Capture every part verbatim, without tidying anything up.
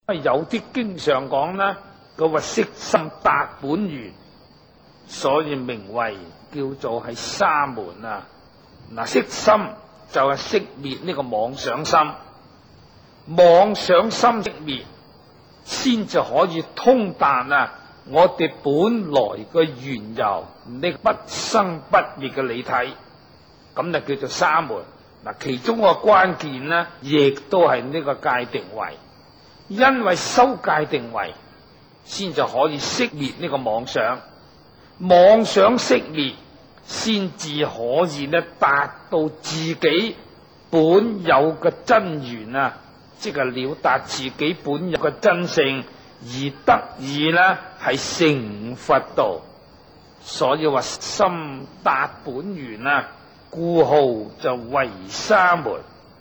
有啲經常講呢，佢話悉心達本願，所以名為叫做係沙門啊。嗱，悉心就係熄滅呢個妄想心，妄想心熄滅，先至可以通達啊我哋本來嘅緣由，呢不生不滅嘅理體，咁就叫做沙門。嗱，其中個關鍵呢，亦都係呢個戒定慧，因為修戒定慧，先就可以熄滅呢個妄想，妄想熄滅，先至可以呢達到自己本有嘅真緣啊，即係了達自己本有嘅真性，而得以呢係成佛道。所以話心達本源啊，故號就為沙門。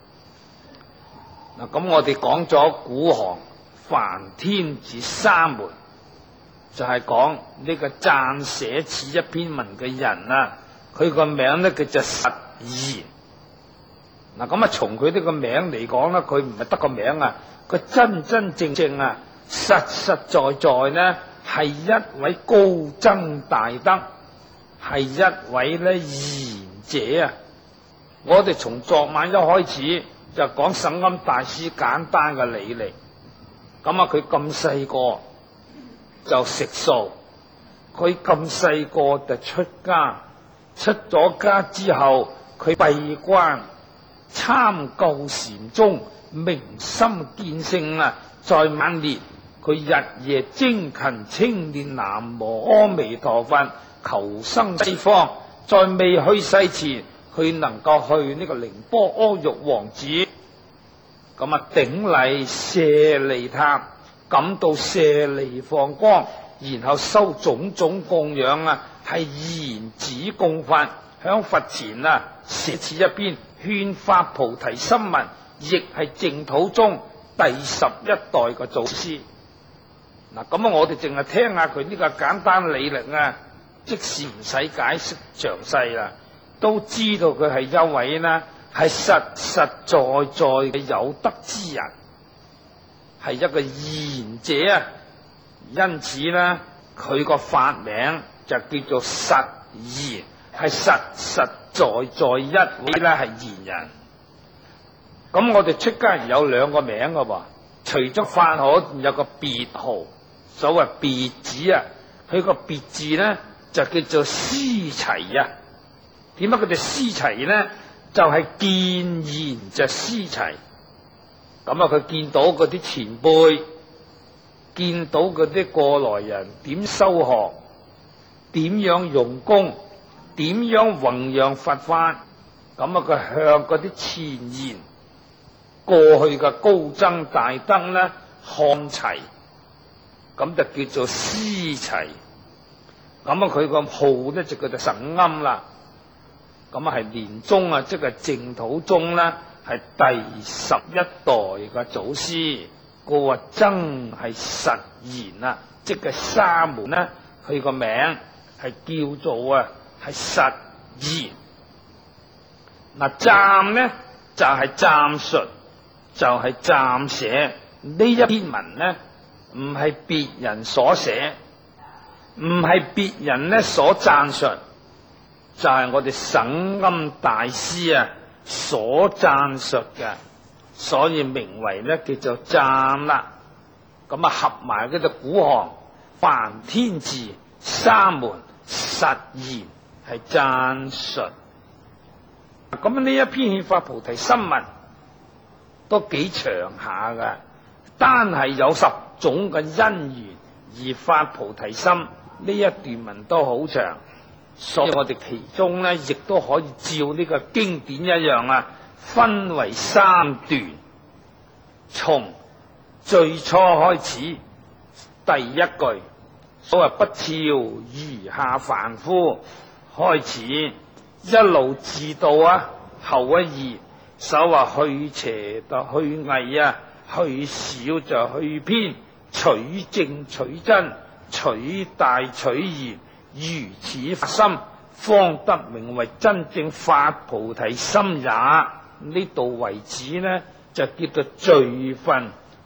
嗱，咁我哋講咗古行梵天子沙門，就係講呢個撰寫此一篇文嘅人啊，佢個名咧叫做實言。嗱，咁啊從佢呢個名嚟講咧，佢唔係得個名啊，佢真真正正啊，實實在在呢係一位高僧大德，係一位咧賢者啊。我哋從昨晚一開始就講審庵大師簡單嘅履歷。咁啊，佢咁細個就食素，佢咁細個就出家，出咗家之後佢閉關參究禪宗，明心見性啊。在晚年佢日夜精勤清練南無阿彌陀佛，求生西方。在未去世前，佢能夠去呢個寧波阿育王寺，咁啊頂禮舍利塔，感到舍利放光，然後收種種供養啊，係燃指供佛，響佛前啊寫此一篇勸發菩提心文，亦係淨土宗第十一代嘅祖師。嗱，咁啊我哋淨係聽下佢呢個簡單履歷啊，即使唔使解釋詳細啦，都知道佢係一位呢係實實在在嘅有德之人，係一個賢者啊。因此呢，佢個法名就叫做實言，係實實在在一位呢係賢人。咁我哋出家人有兩個名噶噃，除咗法號，有個別號，所謂別字啊。佢個別字呢就叫做思齊啊。點解佢哋思齊呢？就係、是、見賢就思齊。咁啊，佢見到嗰啲前輩，見到嗰啲過來人點修學，點樣用功，點樣弘揚佛法，咁啊佢向嗰啲前賢過去嘅高僧大德呢看齊，咁就叫做思齊。咁啊佢個號呢就叫做審庵啦。咁啊係蓮宗啊，即係淨土宗啦，係第十一代嘅祖師。個話真係實言啊，即係沙門呢，佢個名係叫做啊係實言。嗱，暫呢就係暫述，就係暫寫呢一篇文呢，唔係別人所寫，唔係別人呢所讚述，就係、是、我哋審庵大師啊所讚述嘅，所以名為呢叫做讚啦。咁啊合埋嗰隻古行梵天字沙門實言係讚述。咁呢一篇勸發菩提心文都幾長下噶，單係有十種嘅因緣而發菩提心，呢一段文都好長。所以我哋其中呢，亦都可以照呢個經典一樣啊，分為三段。從最初開始，第一句所謂不肖餘下凡夫開始，一路至到啊後一頁，所謂去邪就去偽啊，去少就去偏，取正取真，取大取嚴。如此發心，方得名為真正發菩提心也。呢度為止呢，就叫做序分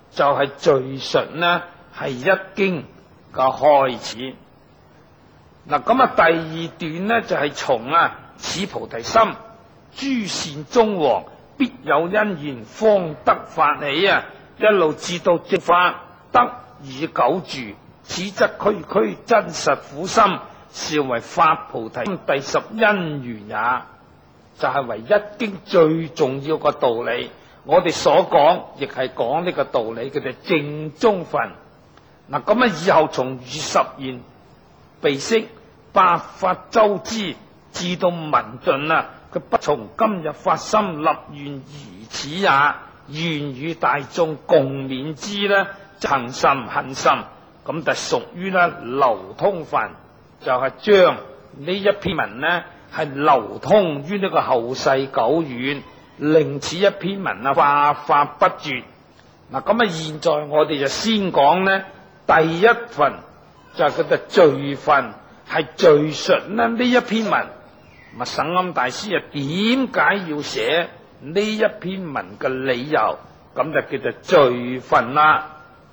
就係敘述呢係一經嘅開始。嗱，咁啊第二段呢就係從啊此菩提心，諸善中王必有因緣方得發起啊，一路至到正法得以久住，此則區區真實苦心，是為發菩提心第十因緣也。就係為一經最重要嘅道理，我哋所講亦係講呢個道理，叫做正宗分。嗱，咁啊以後從二十言備釋百法周知，至到文盡啊，佢不從今日發心立願如此也，願與大眾共勉之呢，恒心恨心，咁就屬於咧流通分，就係將呢一篇文呢係流通於呢個後世久遠，令此一篇文啊化法不絕。嗱，咁啊現在我哋就先講呢第一份，就係佢嘅序分，係敘述呢呢一篇文。咁啊省庵大師啊點解要寫呢一篇文嘅理由，咁就叫做序分啦。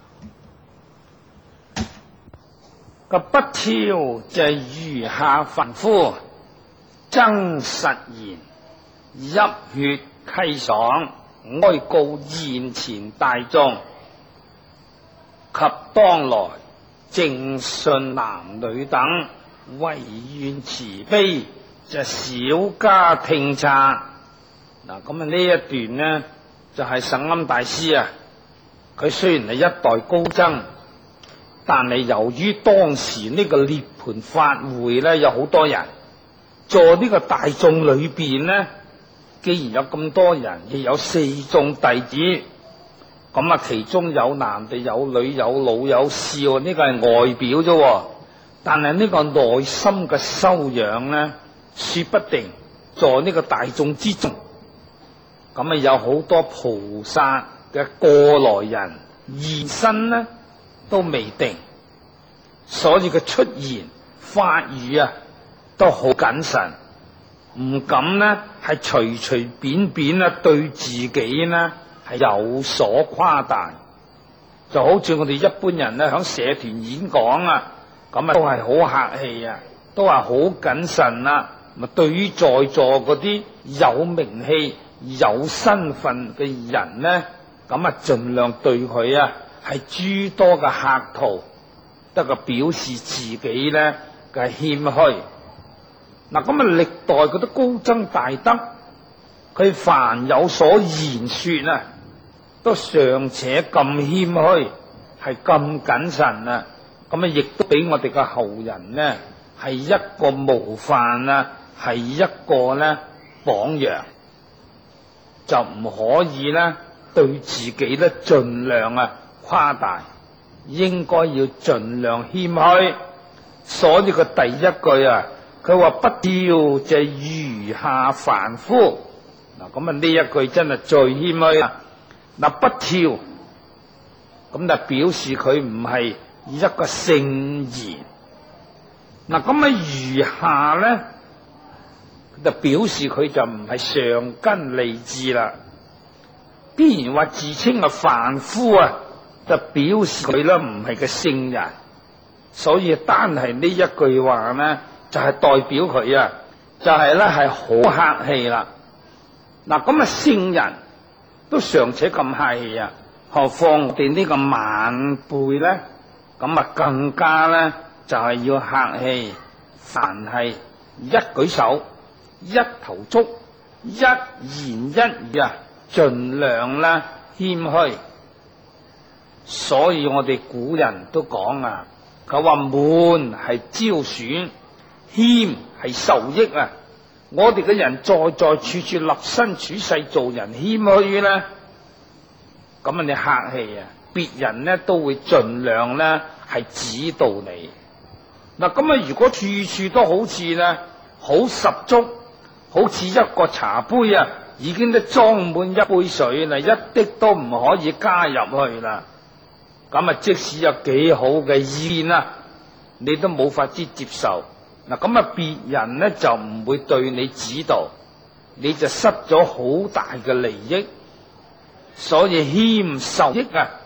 個不挑就係餘下凡夫真實言，泣血溪爽，哀告現前大眾，及當來正信男女等，唯願慈悲，就小家聽察。嗱，咁啊呢一段呢就係省庵大師啊，佢雖然係一代高僧，但係由於當時呢個涅槃法會呢有好多人，在呢個大眾裏邊呢，既然有咁多人，亦有四眾弟子，咁啊其中有男的有女有老有少，呢個係外表啫，但係呢個內心嘅修養呢，說不定在呢個大眾之中，咁啊有好多菩薩嘅過來人現身呢都未定，所以佢出言發語啊都好謹慎，唔敢呢係隨隨便便啊對自己呢係有所誇大，就好似我哋一般人呢響社團演講啊，咁啊都係好客氣啊，都係好謹慎啊。咪對於在座嗰啲有名氣有身份嘅人呢，咁啊盡量對佢啊係諸多嘅客套，得個表示自己呢嘅謙虛。嗱，咁啊歷代嗰啲高僧大德，佢凡有所言說啊，都尚且咁謙虛，係咁謹慎啊，咁啊亦都俾我哋嘅後人呢係一個模範啊，係一個呢榜樣，就唔可以呢對自己呢盡量啊誇大，應該要盡量謙虛。所以佢第一句啊，佢話不挑就餘下凡夫。嗱，咁啊呢一句真係最謙虛啦。嗱，不挑咁就表示佢唔係一個聖賢。嗱，咁啊餘下咧就表示佢就唔係上根利智啦。必然話自稱係凡夫啊，就表示佢咧唔係個聖人。所以單係呢一句話咧，就係、是、代表佢啊，就係咧係好客氣啦。嗱，咁啊聖人都尚且咁客氣啊，何況我哋呢個晚輩咧，咁啊更加咧就係、是、要客氣，凡係一舉手、一投足、一言一語啊，盡量咧謙虛。所以我哋古人都講啊，佢話滿係招損，謙係受益啊。我哋嘅人在在處處立身處世做人謙虛咧，咁啊你客氣啊，別人咧都會盡量咧係指導你。嗱，咁啊如果處處都好似咧好十足，好似一個茶杯啊，已經都裝滿一杯水啦，一滴都唔可以加入去啦。咁啊即使有幾好嘅意見啊，你都冇法子接受。嗱，咁啊別人咧就唔會對你指導，你就失咗好大嘅利益。所以謙受益啊，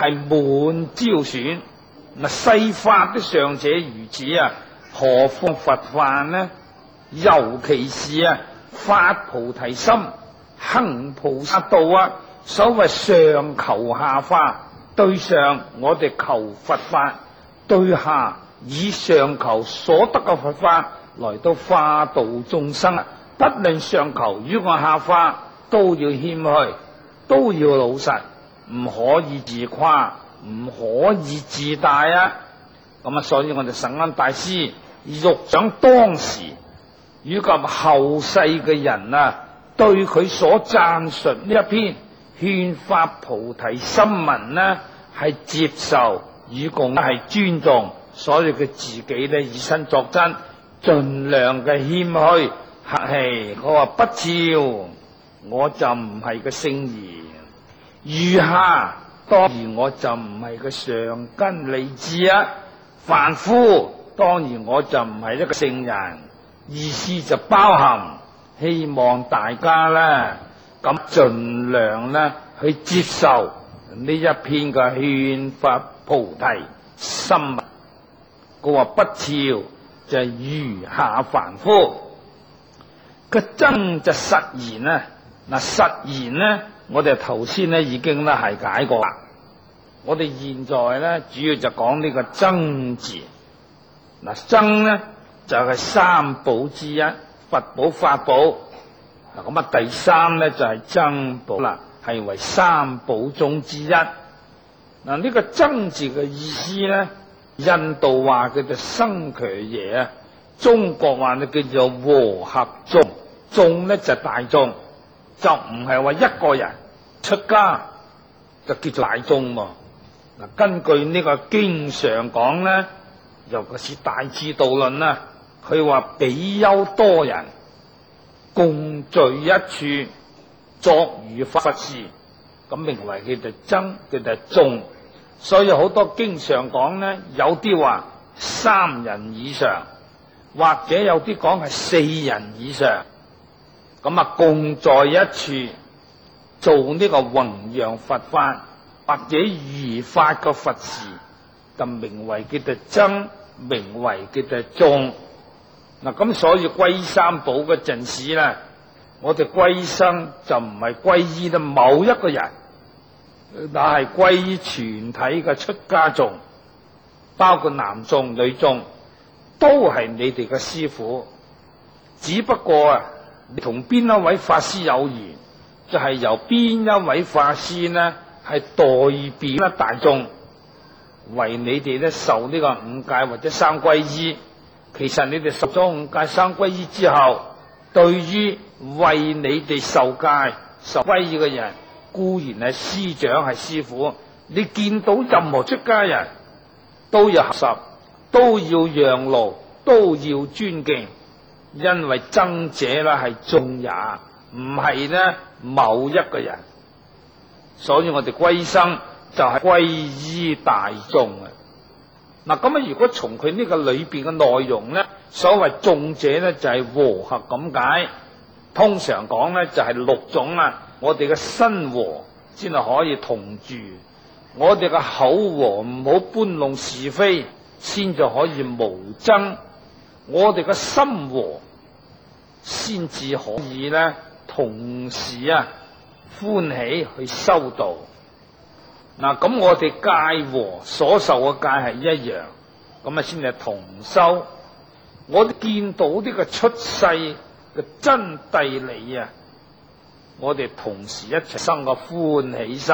係滿招損。嗱，世法都尚且如此啊，何況佛法呢？尤其是啊，發菩提心，行菩薩道啊。所謂上求下化，對上我哋求佛法，對下以上求所得嘅佛法來到化度眾生啊。不論上求與我下化，都要謙虛，都要老實，唔可以自誇，唔可以自大啊。咁啊，所以我哋神安大師欲想當時以及後世嘅人啊，對佢所讚述呢一篇勸發菩提心文呢，係接受以共係尊重，所以佢自己呢以身作則，盡量嘅謙虛客氣。佢話不照我就唔係個聖賢，餘下當然我就唔係個上根利智啊，凡夫當然我就唔係一個聖人。意思就包含希望大家咧咁盡量咧去接受呢一篇嘅勸發菩提心文。佢話不肖就係餘下凡夫嘅真就實言啊。嗱，實言咧，我哋頭先咧已經咧係解過啦。我哋現在咧主要就講呢個真字。嗱，真咧就係三寶之一，佛寶、法寶。嗱，咁啊，第三咧就係僧寶啦，係為三寶中之一。嗱，呢個僧字嘅意思咧，印度話叫做生強爺啊，中國話咧叫做和合眾。眾咧就大眾，就唔係話一個人出家就叫做大眾喎。嗱，根據呢個經常講咧，尤其是大智度論啦，佢話比丘多人共聚一處作如法事，咁名為叫做僧，叫做眾。所以好多經常講咧，有啲話三人以上，或者有啲講係四人以上，咁啊共在一處做呢個弘揚佛法或者如法嘅佛事，就名為叫做僧，名為叫做眾。嗱，咁所以皈依三寶嘅陣時咧，我哋皈生就唔係皈依到某一個人，但係皈依全體嘅出家眾，包括男眾女眾，都係你哋嘅師父。只不過啊，你同邊一位法師有緣，就係、是、由邊一位法師呢係代表咧大眾，為你哋咧受呢個五戒或者三皈依。其實你哋受咗五戒三皈依之後，對於為你哋受戒受皈依嘅人，固然係師長係師父。你見到任何出家人都要合十，都要讓路，都要尊敬，因為僧者啦係眾也，唔係呢某一個人。所以我哋皈生就係皈依大眾啊。嗱，咁啊，如果從佢呢個裏邊嘅內容咧，所謂眾者咧就係和合咁解。通常講咧就係六種啦。我哋嘅身和先係可以同住，我哋嘅口和唔好搬弄是非，先就可以無爭。我哋嘅心和先至可以咧同時啊歡喜去修道。嗱，咁我哋戒和所受嘅戒係一樣，咁啊先係同修。我哋見到呢個出世嘅真諦理啊，我哋同時一齊生個歡喜心。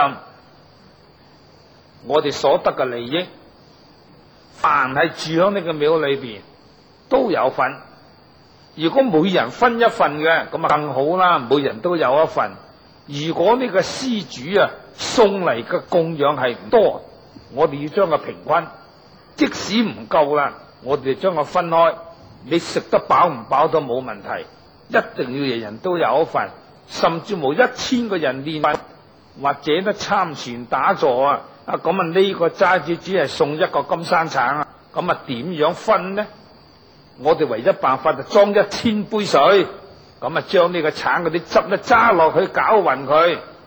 我哋所得嘅利益，凡係住喺呢個廟裏邊都有份。如果每人分一份嘅，咁啊更好啦，每人都有一份。如果呢個施主啊送嚟嘅供養係唔多，我哋要將佢平均，即使唔夠啦，我哋將佢分開。你食得飽唔飽都冇問題，一定要人人都有一份，甚至冇一千個人練佛或者咧參禪打坐啊，啊咁啊呢個齋主只係送一個金山橙啊，咁啊點樣分呢？我哋唯一辦法就裝一千杯水。咁啊，將呢個橙嗰啲汁咧揸落去，攪勻佢，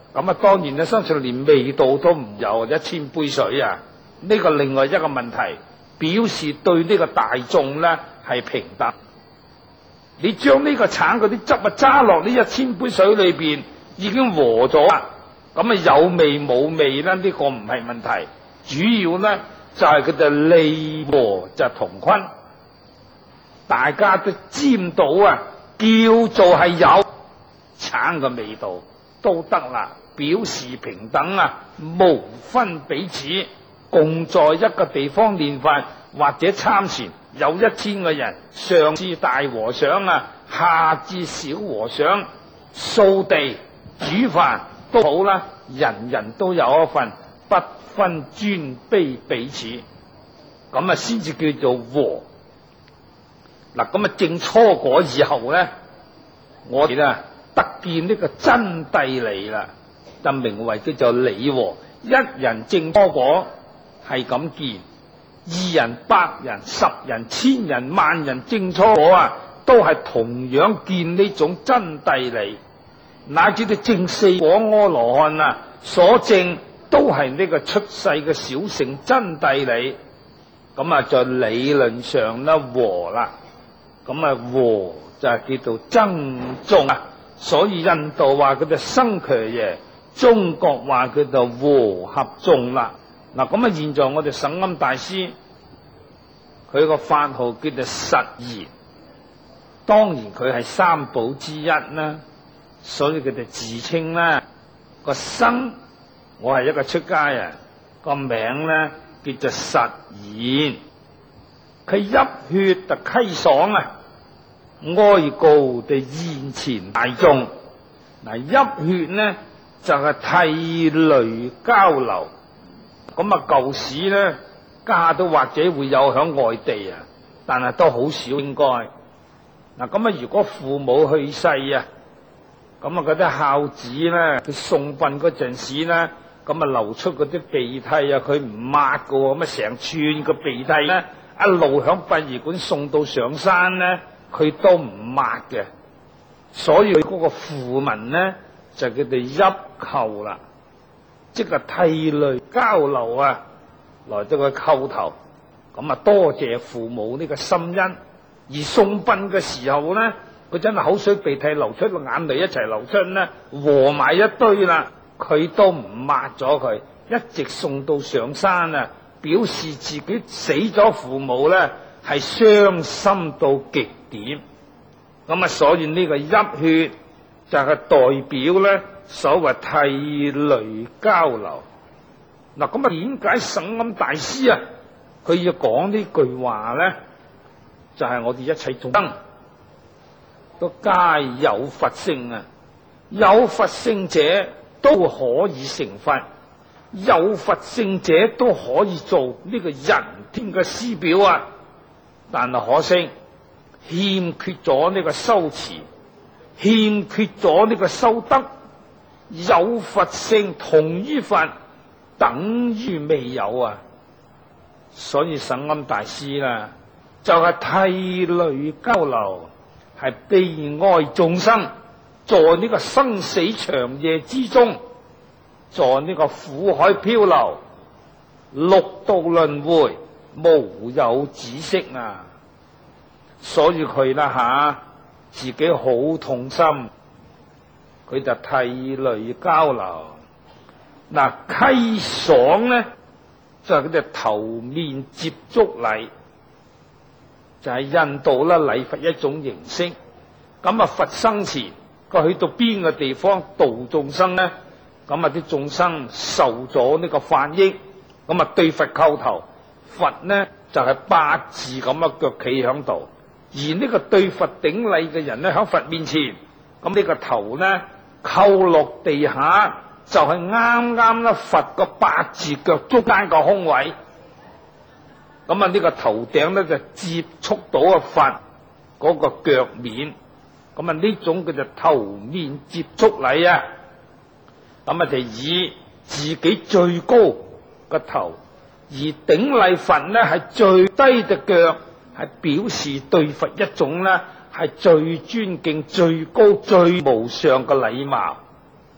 咁啊，當然咧，相信連味道都唔有，一千杯水啊！呢個另外一個問題，表示對呢個大眾咧係平等。你將呢個橙嗰啲汁啊揸落呢一千杯水裏邊，已經和咗啦。咁啊有味冇味咧？呢個唔係問題，主要咧就係佢哋利和就係同坤，大家都沾到啊，叫做係有橙嘅味道都得啦，表示平等啊，無分彼此，共在一個地方練法或者參禪，有一千個人，上至大和尚啊，下至小和尚，掃地煮飯都好啦，人人都有一份，不分尊卑彼此，咁啊先至叫做和。嗱，咁啊證初果以後咧，我哋咧得見呢個真諦理啦，就名為叫做理和。一人證初果係咁見，二人、百人、十人、千人、萬人證初果啊，都係同樣見呢種真諦理。乃至到證四果阿羅漢啊，所證都係呢個出世嘅小乘真諦理。咁啊，在理論上咧和啦，咁啊和就係叫做僧眾啊。所以印度話佢哋生強耶，中國話佢就和合眾啦。嗱，咁啊，現在我哋審庵大師佢個法號叫做實言，當然佢係三寶之一啦。所以佢哋自稱啦，個生我係一個出家人，個名咧叫做實言。佢泣血就溪爽啊，哀告地現前大眾。嗱，泣血呢就係、是、涕淚交流。咁啊，舊時咧家都或者會有響外地啊，但係都好少應該。嗱，咁啊，如果父母去世啊，咁啊，嗰啲孝子咧，佢送殯嗰陣時咧，咁啊流出嗰啲鼻涕啊，佢唔抹噶，咁啊成串個鼻涕咧，一路響殯儀館送到上山咧，佢都唔抹嘅。所以佢嗰個訃聞咧，就佢哋泣叩啦，即係涕淚交流啊，來到佢叩頭，咁啊多謝父母呢個心恩。而送殯嘅時候咧，佢真係口水鼻涕流出，眼淚一齊流出咧，和埋一堆啦，佢都唔抹咗佢，一直送到上山啊，表示自己死咗父母咧係傷心到極點。咁啊，所以呢個泣血就係代表咧所謂涕淚交流。嗱，咁啊點解審庵大師啊佢要講呢句話咧？就係、是、我哋一切眾生都皆有佛性啊！有佛性者都可以成佛，有佛性者都可以做呢個人天嘅師表啊！但係可惜欠缺咗呢個修持，欠缺咗呢個修德。有佛性同於佛，等於未有啊！所以審庵大師啦，就係涕淚交流，係悲哀眾生在呢個生死長夜之中，在呢個苦海漂流，六道輪迴，無有止息啊！所以佢啦吓，自己好痛心，佢就涕淚交流。嗱，溪爽咧就係佢哋頭面接觸禮。就係印度啦，禮佛一種形式。咁啊，佛生前佢去到邊個地方度眾生咧？咁啊，啲眾生受咗呢個法益，咁啊對佛叩頭，佛呢就係、是、八字咁啊腳企響度，而呢個對佛頂禮嘅人咧響佛面前，咁呢個頭呢叩落地下，就係啱啱啦佛個八字腳中間個空位。咁啊，呢個頭頂咧就接觸到啊佛嗰個腳面，咁啊呢種叫做頭面接觸禮啊。咁啊就以自己最高個頭，而頂禮佛咧係最低嘅腳，係表示對佛一種咧係最尊敬、最高、最無上嘅禮貌。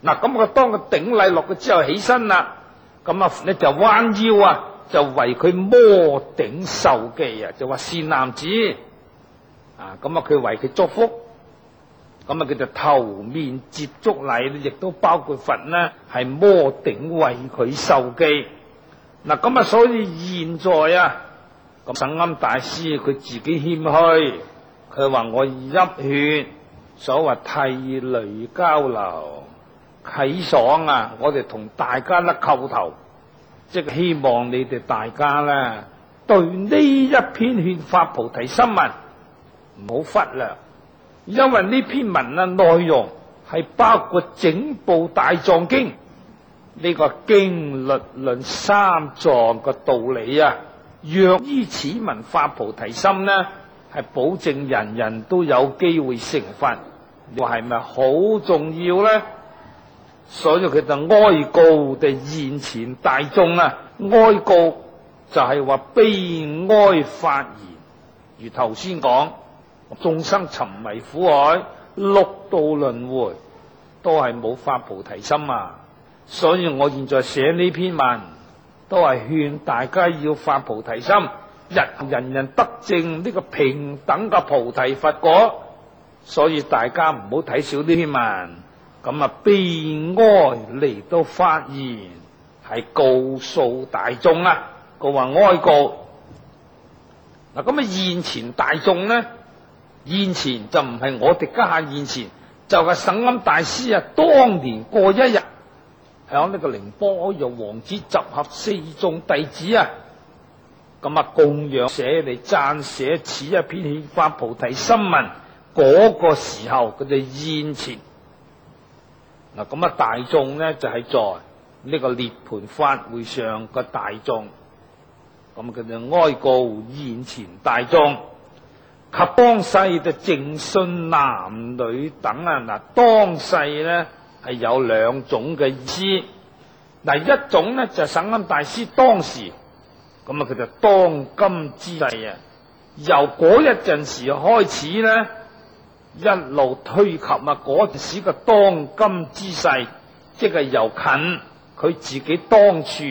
嗱，咁佢當佢頂禮落去之後起身啦，咁啊咧就彎腰啊，就為佢摩頂受記啊，就話善男子啊，咁啊佢為佢祝福，咁啊佢就頭面接足禮，亦都包括佛呢係摩頂為佢受記。嗱，咁啊所以現在啊，咁省庵大師佢自己謙虛，佢話我泣血，所謂涕淚交流，啟爽啊！我哋同大家咧叩頭，即係希望你哋大家咧對呢一篇勸發菩提心文唔好忽略，因為呢篇文啊內容係包括整部大藏經呢個經律論三藏嘅道理啊。若依此文發菩提心呢，係保證人人都有機會成佛，話係咪好重要呢？所以佢就哀告地現前大眾啊，哀告就係話悲哀發言，如頭先講，眾生沉迷苦海，六道輪迴，都係冇發菩提心啊！所以我現在寫呢篇文，都係勸大家要發菩提心，人人人得證呢個平等嘅菩提佛果。所以大家唔好睇小呢篇文，咁啊悲哀嚟到發言，係告訴大眾啊，佢話哀告。嗱，咁啊現前大眾呢，現前就唔係我哋家下現前，就係省庵大師啊，當年過一日，響呢個寧波由王子集合四眾弟子啊，咁啊供養寫嚟撰寫此一篇勸發菩提心文嗰個時候，佢哋現前。嗱，咁啊大眾呢就係在呢個涅槃法會上嘅大眾，咁佢就哀告現前大眾及當世就淨信男女等啊。嗱，當世呢係有兩種嘅意思。嗱，一種呢就係省庵大師當時，咁啊佢就當今之世啊，由嗰一陣時開始呢，一路推及啊嗰陣時嘅當今之世，即係由近佢自己當處，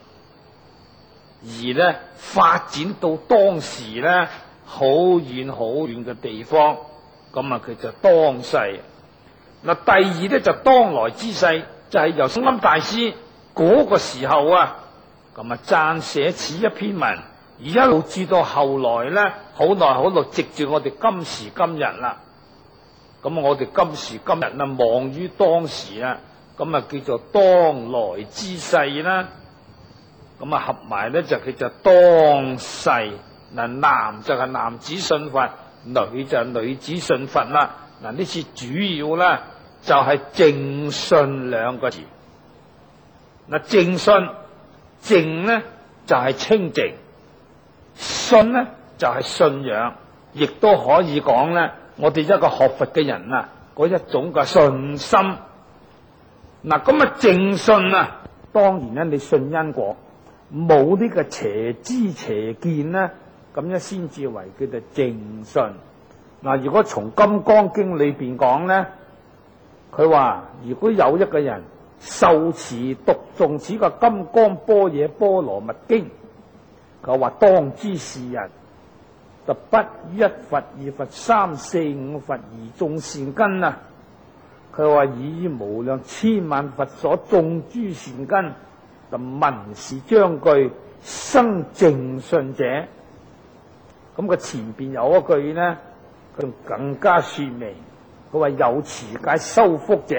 而呢發展到當時呢好遠好遠嘅地方，咁啊佢就當世。嗱，第二呢就當來之世，就係、是、由省庵大師嗰個時候啊，咁啊撰寫此一篇文，而一路至到後來呢，好耐好耐，直至我哋今時今日啦。咁我哋今時今日啊，望於當時啊，咁啊叫做當來之世啦。咁啊合埋咧就叫做當世。嗱，男就係男子信佛，女就係女子信佛啦。嗱，呢次主要咧就係淨信兩個字。嗱，淨信，淨咧就係清淨，信咧就係信仰，亦都可以講咧。我哋一個學佛嘅人啊，嗰一種嘅信心。嗱，咁啊淨信啊，當然咧你信因果，冇呢個邪知邪見咧，咁樣先至為叫做淨信。嗱，如果從《金剛經》裏邊講咧，佢話如果有一個人受持讀誦此個《金剛般若波羅蜜經》，佢話當知是人就不於一佛二佛三四五佛而種善根啊！佢話以無量千萬佛所種諸善根，就聞是章句生淨信者。咁佢前邊有一句呢，佢更加說明，佢話有持戒修福者。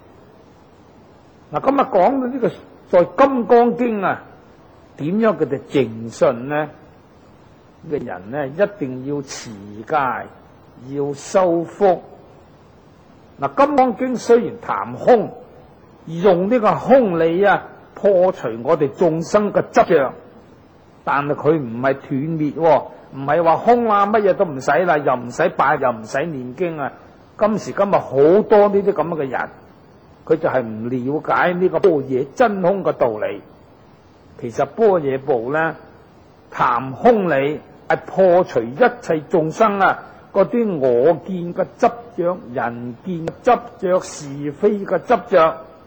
嗱，今日講到呢個在《金剛經》啊，點樣佢哋淨信呢？嘅人呢，一定要持戒，要修福。嗱，《金剛經》雖然談空，用呢個空理啊破除我哋眾生嘅執着，但係佢唔係斷滅，唔係話空啊，乜嘢都唔使啦，又唔使拜，又唔使念經啊。今時今日好多呢啲咁嘅人，佢就係唔了解呢個般若真空嘅道理。其實般若部咧談空理，係破除一切眾生啊嗰啲我見嘅執着、人見嘅執着、是非嘅執着，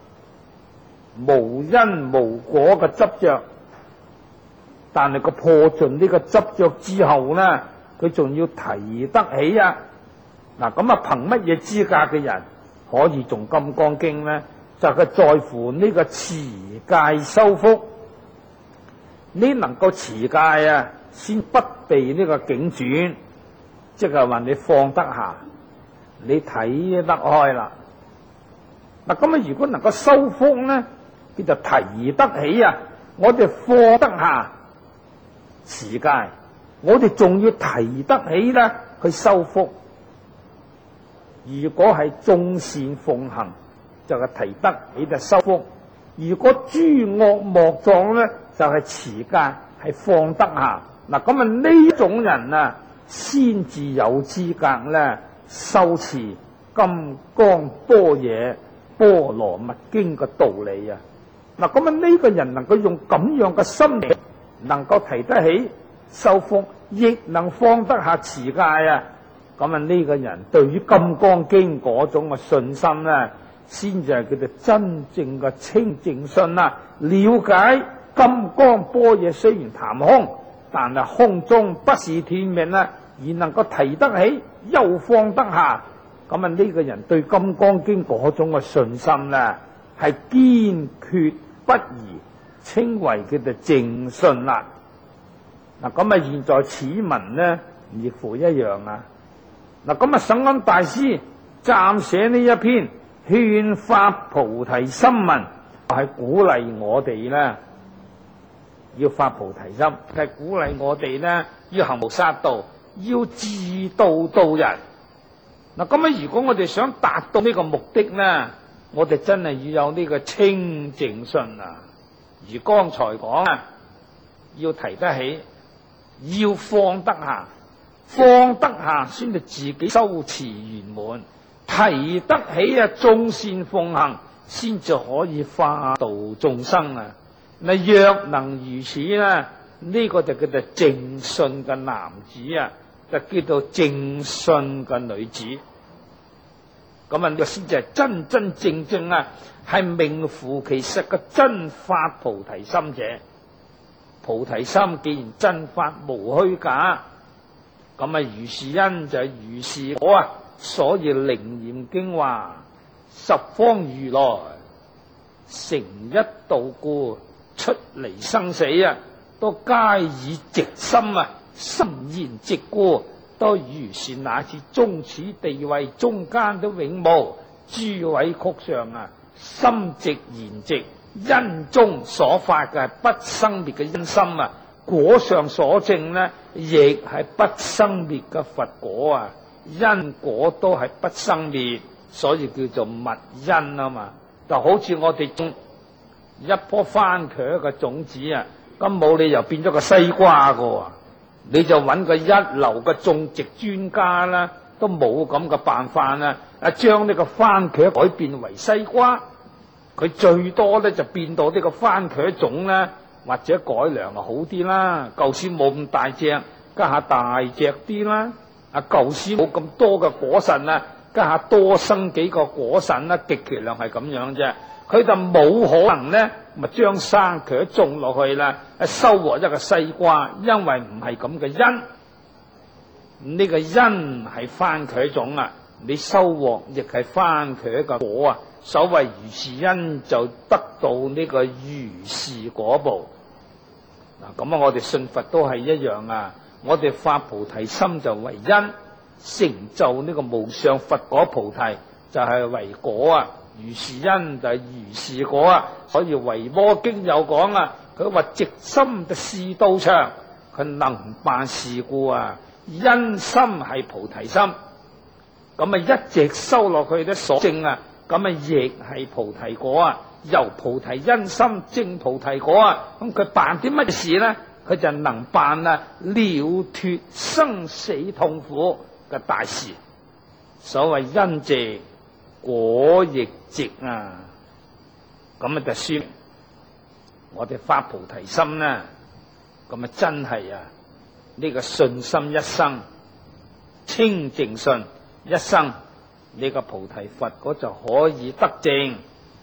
無因無果嘅執着，但係佢破盡呢個執着之後呢，佢仲要提得起啊！嗱，咁啊，憑乜嘢資格嘅人可以誦《金剛經》呢？就係、是、在乎呢個持戒修福，你能夠持戒啊，先不被呢個境轉，即係話你放得下，你睇得開啦。嗱，咁啊，如果能夠修福呢，佢就提得起啊！我哋放得下持戒，我哋仲要提得起啦，去修福。如果係眾善奉行，就係提得起就修福；如果諸惡莫作咧，就係持戒，係放得下。嗱，咁啊呢種人啊，先至有資格咧修持《金剛般若波羅蜜經》嘅道理啊！嗱，咁啊呢個人能夠用咁樣嘅心理，能夠提得起修福，亦能放得下持戒啊！咁啊呢個人對於《金剛經》嗰種嘅信心咧，先至係叫做真正嘅清淨信啊！了解金剛般若雖然談空，但係空中不是天命啊，而能夠提得起又放得下。咁啊呢個人對《金剛經》嗰種嘅信心咧，係堅決不移，稱為叫做正信啦。嗱，咁啊現在此文呢，亦乎一樣啊。嗱，咁啊省恩大師暫寫呢一篇勸發菩提心文，係鼓勵我哋咧要發菩提心，係鼓勵我哋咧要行無殺道，要自度度人。嗱，咁啊如果我哋想達到呢個目的咧，我哋真係要有呢個清淨信啊！如剛才講啊，要提得起，要放得下。放得下先至自己修持圓滿，提得起啊眾善奉行，先至可以化度眾生啊！嗱，若能如此咧，呢、這個就叫做正信嘅男子啊，就叫做正信嘅女子。咁啊，呢個先至係真真正正啊，係名副其實嘅真發菩提心者。菩提心既然真發無虛假。咁啊，如是因就係如是果啊！所以楞嚴經話：十方如來成一道故，出離生死啊，都皆以直心啊，深言直故，都如是乃至中此地位中間都永無諸位曲上啊，心直言直，因中所發嘅係不生滅嘅因心啊！果上所證呢，亦係不生滅嘅佛果啊！因果都係不生滅，所以叫做密因啊嘛。就好似我哋種一棵番茄嘅種子啊，咁冇理由變咗個西瓜噶，你就揾個一流嘅種植專家啦，都冇咁嘅辦法啦。啊，將呢個番茄改變為西瓜，佢最多咧就變到呢個番茄種咧。或者改良就好啲啦，舊時冇咁大隻，家下大隻啲啦。啊，舊時冇咁多嘅果實啦，家下多生幾個果實啦，極其量係咁樣啫。佢就冇可能咧，咪將生茄種落去啦，收穫一個西瓜，因為唔係咁嘅因。呢個因係番茄種啊，你收穫亦係番茄嘅果啊。所謂如是因，就得到呢個如是果報。嗱，咁啊，我哋信佛都係一樣啊。我哋發菩提心就為因，成就呢個無上佛果菩提就係為果啊。如是因就係如是果啊。所以維摩經有講啊，佢話直心就是道場，佢能辦事故啊。因心係菩提心，咁啊一直收落去咧所證啊。咁啊，亦係菩提果啊！由菩提因心證菩提果啊！咁佢辦啲乜事咧？佢就能辦啊了脫生死痛苦嘅大事。所謂因直果亦直啊！咁啊就說明我哋發菩提心咧，咁啊真係啊呢個信心一生，清淨信一生。呢個菩提佛果就可以得證，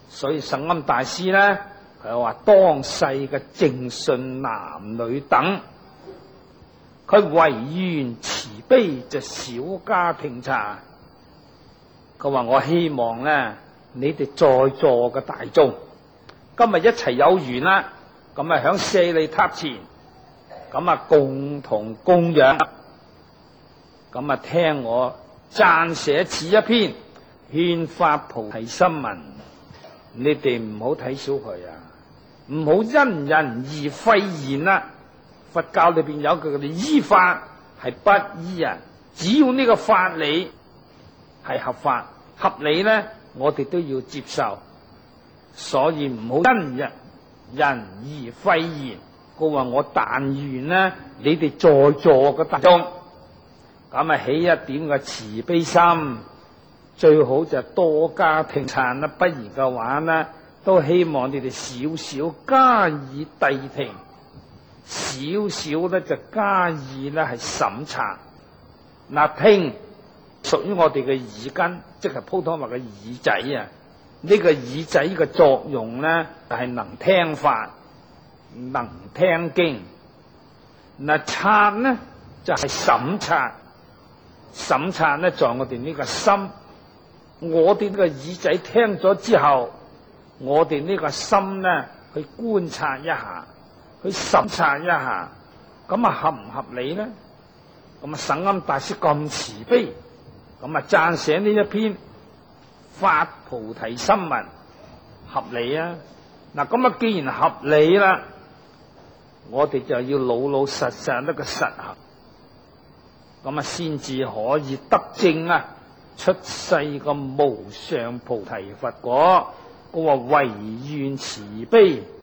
所以聖鵪大師咧，佢話當世嘅正信男女等，佢唯願慈悲就小家庭茶。佢話我希望咧，你哋在座嘅大眾今日一齊有緣啦，咁啊響舍利塔前，咁啊共同供養，咁啊聽我撰寫此一篇勸發菩提心文。你哋唔好睇小佢啊，唔好因人而廢言啦。佛教裏邊有句佢哋依法係不依人，只要呢個法理係合法合理咧，我哋都要接受。所以唔好因人人而廢言。佢話我但願呢，你哋在座嘅大眾咁啊起一點嘅慈悲心，最好就多加聽懺啦。不然嘅話呢，都希望你哋少少加以諦聽，少少咧就加以咧係審查。嗱，聽屬於我哋嘅耳根，即係普通話嘅耳仔啊。呢、這個耳仔嘅作用咧，就係、是、能聽法，能聽經。嗱，察咧就係、是、審察，審察咧在我哋呢個心。我哋呢個耳仔聽咗之後，我哋呢個心咧去觀察一下，去審察一下，咁啊合唔合理咧？咁啊聖鵪大師咁慈悲，咁啊撰寫呢一篇發菩提心文，合理啊！嗱，咁啊既然合理啦，我哋就要老老實實一個實行，咁啊先至可以得證啊！出世個無上菩提佛果，我話唯願慈悲。